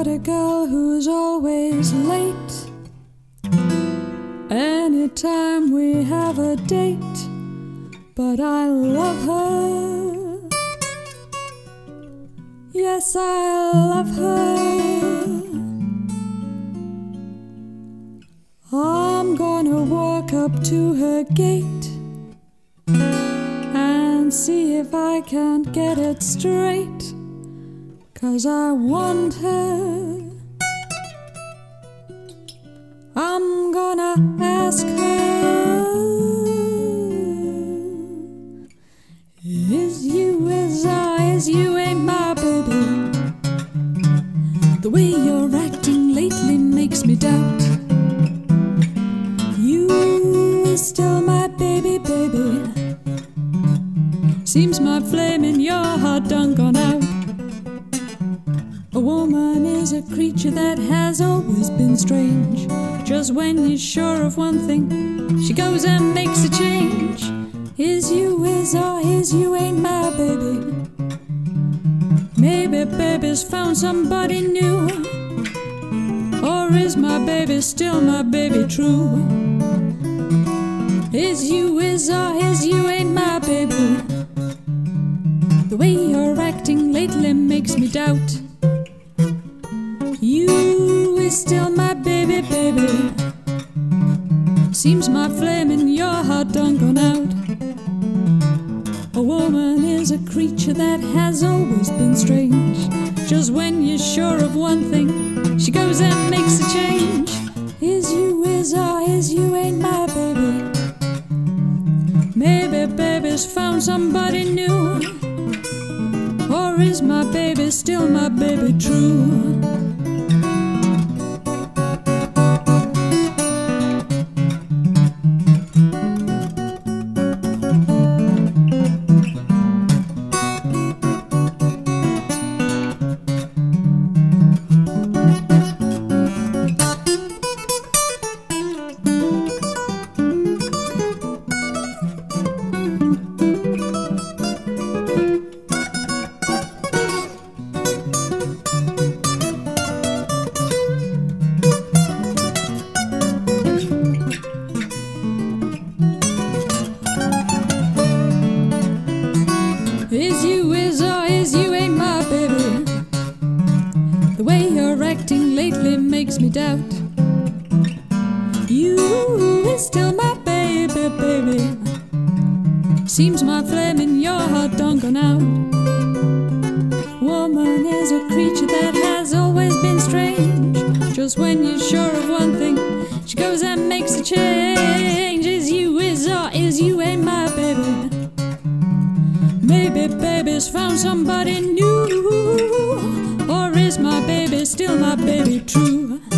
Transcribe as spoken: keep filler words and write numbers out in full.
got a girl who's always late. Anytime we have a date, but I love her. Yes, I love her. I'm gonna walk up to her gate and see if I can't get it straight, 'cause I want her. I'm gonna ask her, is you, is I, is you ain't my baby? The way you're acting lately makes me doubt you is still my baby, baby. Seems my flame in your heart done gone out. A woman is a creature that has always been strange. Just when you're sure of one thing, she goes and makes a change. Is you, is or is you ain't my baby? Maybe baby's found somebody new, or is my baby still my baby true? Is you, is or is you ain't my baby? The way you're acting lately makes me doubt you is still my baby, baby. Seems my flame in your heart done gone out. A woman is a creature that has always been strange. Just when you're sure of one thing, she goes and makes a change. Is you, is or is you ain't my baby? Maybe baby's found somebody new, or is my baby still my baby true? Is you, is or is you ain't my baby? The way you're acting lately makes me doubt you is still my baby, baby. Seems my flame in your heart done gone out. Woman is a creature that has always been strange. Just when you're sure of one thing, she goes and makes a change. Is you, is or is you ain't my baby? Maybe baby's found somebody new, or is my baby still my baby true?